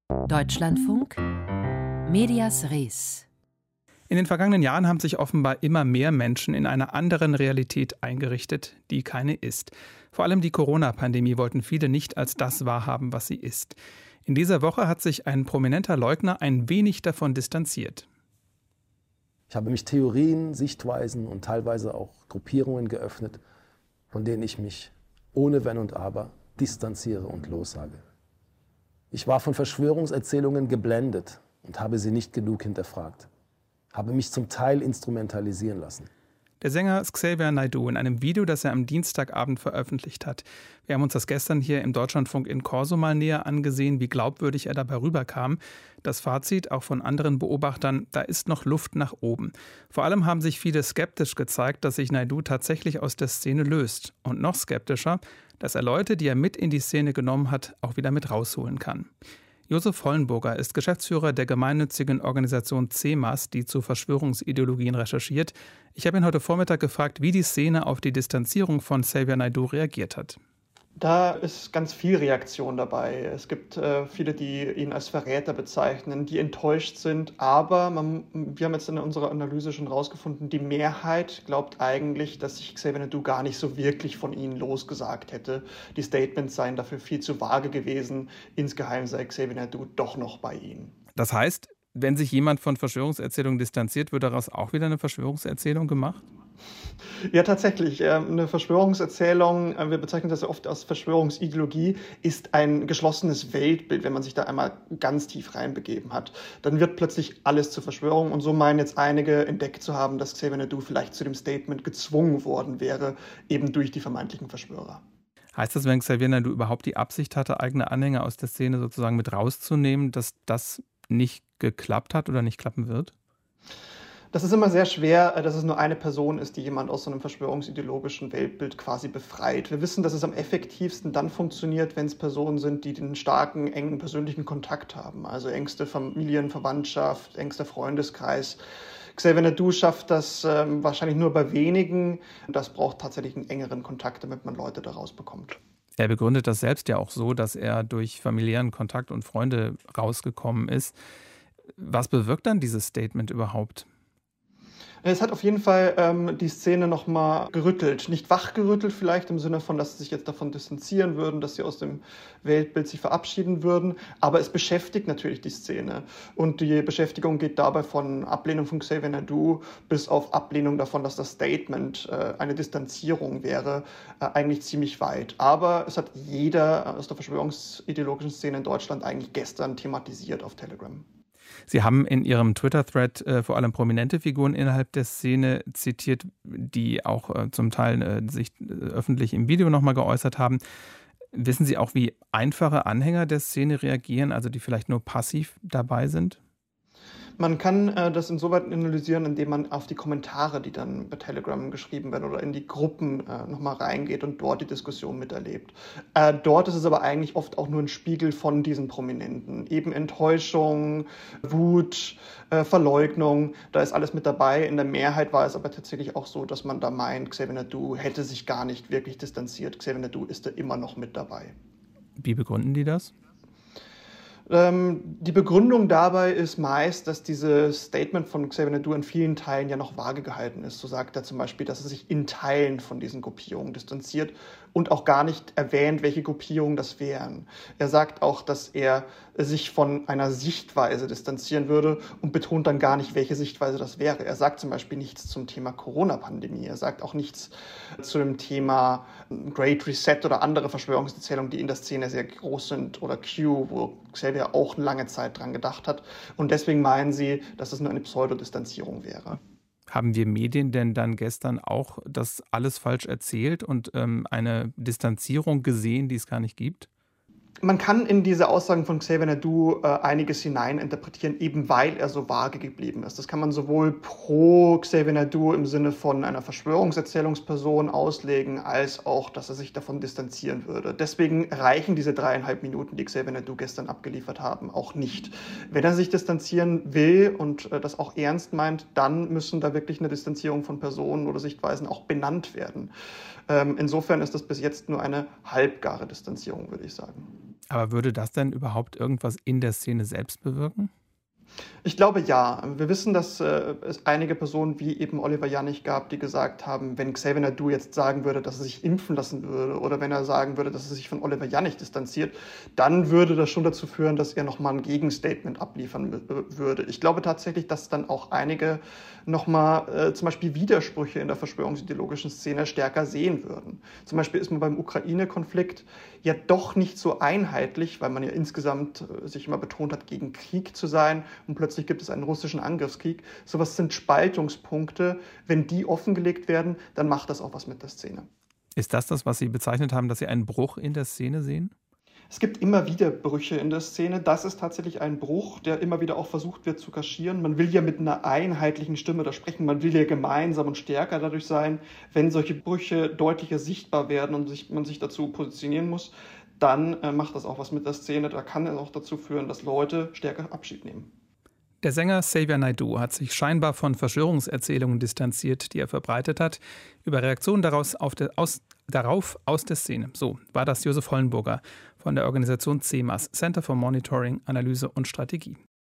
Deutschlandfunk Medias Res. In den vergangenen Jahren haben sich offenbar immer mehr Menschen in einer anderen Realität eingerichtet, die keine ist. Vor allem die Corona-Pandemie wollten viele nicht als das wahrhaben, was sie ist. In dieser Woche hat sich ein prominenter Leugner ein wenig davon distanziert. Ich habe mich Theorien, Sichtweisen und teilweise auch Gruppierungen geöffnet, von denen ich mich ohne Wenn und Aber distanziere und lossage. Ich war von Verschwörungserzählungen geblendet und habe sie nicht genug hinterfragt. Habe mich zum Teil instrumentalisieren lassen. Der Sänger Xavier Naidoo in einem Video, das er am Dienstagabend veröffentlicht hat. Wir haben uns das gestern hier im Deutschlandfunk in Corso mal näher angesehen, wie glaubwürdig er dabei rüberkam. Das Fazit, auch von anderen Beobachtern, da ist noch Luft nach oben. Vor allem haben sich viele skeptisch gezeigt, dass sich Naidoo tatsächlich aus der Szene löst. Und noch skeptischer, dass er Leute, die er mit in die Szene genommen hat, auch wieder mit rausholen kann. Josef Hollenburger ist Geschäftsführer der gemeinnützigen Organisation CEMAS, die zu Verschwörungsideologien recherchiert. Ich habe ihn heute Vormittag gefragt, wie die Szene auf die Distanzierung von Xavier Naidoo reagiert hat. Da ist ganz viel Reaktion dabei. Es gibt viele, die ihn als Verräter bezeichnen, die enttäuscht sind. Aber wir haben jetzt in unserer Analyse schon rausgefunden, die Mehrheit glaubt eigentlich, dass sich Xavier Naidoo gar nicht so wirklich von ihnen losgesagt hätte. Die Statements seien dafür viel zu vage gewesen. Insgeheim sei Xavier Naidoo doch noch bei ihnen. Das heißt, wenn sich jemand von Verschwörungserzählungen distanziert, wird daraus auch wieder eine Verschwörungserzählung gemacht? Ja, tatsächlich. Eine Verschwörungserzählung, wir bezeichnen das ja oft als Verschwörungsideologie, ist ein geschlossenes Weltbild, wenn man sich da einmal ganz tief reinbegeben hat. Dann wird plötzlich alles zur Verschwörung und so meinen jetzt einige entdeckt zu haben, dass Xavier Naidoo vielleicht zu dem Statement gezwungen worden wäre, eben durch die vermeintlichen Verschwörer. Heißt das, wenn Xavier Naidoo überhaupt die Absicht hatte, eigene Anhänger aus der Szene sozusagen mit rauszunehmen, dass das nicht geklappt hat oder nicht klappen wird? Das ist immer sehr schwer, dass es nur eine Person ist, die jemand aus so einem verschwörungsideologischen Weltbild quasi befreit. Wir wissen, dass es am effektivsten dann funktioniert, wenn es Personen sind, die den starken, engen persönlichen Kontakt haben. Also engste Familienverwandtschaft, engster Freundeskreis. Xavier Naidoo schafft das wahrscheinlich nur bei wenigen. Das braucht tatsächlich einen engeren Kontakt, damit man Leute da rausbekommt. Er begründet das selbst ja auch so, dass er durch familiären Kontakt und Freunde rausgekommen ist. Was bewirkt dann dieses Statement überhaupt? Es hat auf jeden Fall die Szene nochmal gerüttelt. Nicht wachgerüttelt vielleicht im Sinne von, dass sie sich jetzt davon distanzieren würden, dass sie aus dem Weltbild sich verabschieden würden. Aber es beschäftigt natürlich die Szene. Und die Beschäftigung geht dabei von Ablehnung von Xavier Naidoo bis auf Ablehnung davon, dass das Statement eine Distanzierung wäre, eigentlich ziemlich weit. Aber es hat jeder aus der verschwörungsideologischen Szene in Deutschland eigentlich gestern thematisiert auf Telegram. Sie haben in Ihrem Twitter-Thread vor allem prominente Figuren innerhalb der Szene zitiert, die auch zum Teil sich öffentlich im Video nochmal geäußert haben. Wissen Sie auch, wie einfache Anhänger der Szene reagieren, also die vielleicht nur passiv dabei sind? Man kann das insoweit analysieren, indem man auf die Kommentare, die dann bei Telegram geschrieben werden oder in die Gruppen nochmal reingeht und dort die Diskussion miterlebt. Dort ist es aber eigentlich oft auch nur ein Spiegel von diesen Prominenten. Eben Enttäuschung, Wut, Verleugnung, da ist alles mit dabei. In der Mehrheit war es aber tatsächlich auch so, dass man da meint, Xavier Naidoo hätte sich gar nicht wirklich distanziert. Xavier Naidoo ist da immer noch mit dabei. Wie begründen die das? Die Begründung dabei ist meist, dass dieses Statement von Xavier Naidoo in vielen Teilen ja noch vage gehalten ist. So sagt er zum Beispiel, dass er sich in Teilen von diesen Gruppierungen distanziert und auch gar nicht erwähnt, welche Gruppierungen das wären. Er sagt auch, dass er sich von einer Sichtweise distanzieren würde und betont dann gar nicht, welche Sichtweise das wäre. Er sagt zum Beispiel nichts zum Thema Corona-Pandemie. Er sagt auch nichts zu dem Thema Great Reset oder andere Verschwörungserzählungen, die in der Szene sehr groß sind, oder Q, wo Xavier auch lange Zeit dran gedacht hat. Und deswegen meinen sie, dass es nur eine Pseudodistanzierung wäre. Haben wir Medien denn dann gestern auch das alles falsch erzählt und eine Distanzierung gesehen, die es gar nicht gibt? Man kann in diese Aussagen von Xavier Naidoo einiges hineininterpretieren, eben weil er so vage geblieben ist. Das kann man sowohl pro Xavier Naidoo im Sinne von einer Verschwörungserzählungsperson auslegen, als auch, dass er sich davon distanzieren würde. Deswegen reichen diese 3,5 Minuten, die Xavier Naidoo gestern abgeliefert haben, auch nicht. Wenn er sich distanzieren will und das auch ernst meint, dann müssen da wirklich eine Distanzierung von Personen oder Sichtweisen auch benannt werden. Insofern ist das bis jetzt nur eine halbgare Distanzierung, würde ich sagen. Aber würde das denn überhaupt irgendwas in der Szene selbst bewirken? Ich glaube ja. Wir wissen, dass es einige Personen wie eben Oliver Janich gab, die gesagt haben, wenn Xavier Naidoo jetzt sagen würde, dass er sich impfen lassen würde oder wenn er sagen würde, dass er sich von Oliver Janich distanziert, dann würde das schon dazu führen, dass er nochmal ein Gegenstatement abliefern würde. Ich glaube tatsächlich, dass dann auch einige nochmal zum Beispiel Widersprüche in der verschwörungsideologischen Szene stärker sehen würden. Zum Beispiel ist man beim Ukraine-Konflikt ja doch nicht so einheitlich, weil man ja insgesamt sich immer betont hat, gegen Krieg zu sein. Und plötzlich gibt es einen russischen Angriffskrieg. Sowas sind Spaltungspunkte. Wenn die offengelegt werden, dann macht das auch was mit der Szene. Ist das, was Sie bezeichnet haben, dass Sie einen Bruch in der Szene sehen? Es gibt immer wieder Brüche in der Szene. Das ist tatsächlich ein Bruch, der immer wieder auch versucht wird zu kaschieren. Man will ja mit einer einheitlichen Stimme da sprechen. Man will ja gemeinsam und stärker dadurch sein. Wenn solche Brüche deutlicher sichtbar werden und man sich dazu positionieren muss, dann macht das auch was mit der Szene. Da kann es auch dazu führen, dass Leute stärker Abschied nehmen. Der Sänger Xavier Naidoo hat sich scheinbar von Verschwörungserzählungen distanziert, die er verbreitet hat, über Reaktionen darauf aus der Szene. So war das Josef Hollenburger von der Organisation CEMAS, Center for Monitoring, Analyse und Strategie.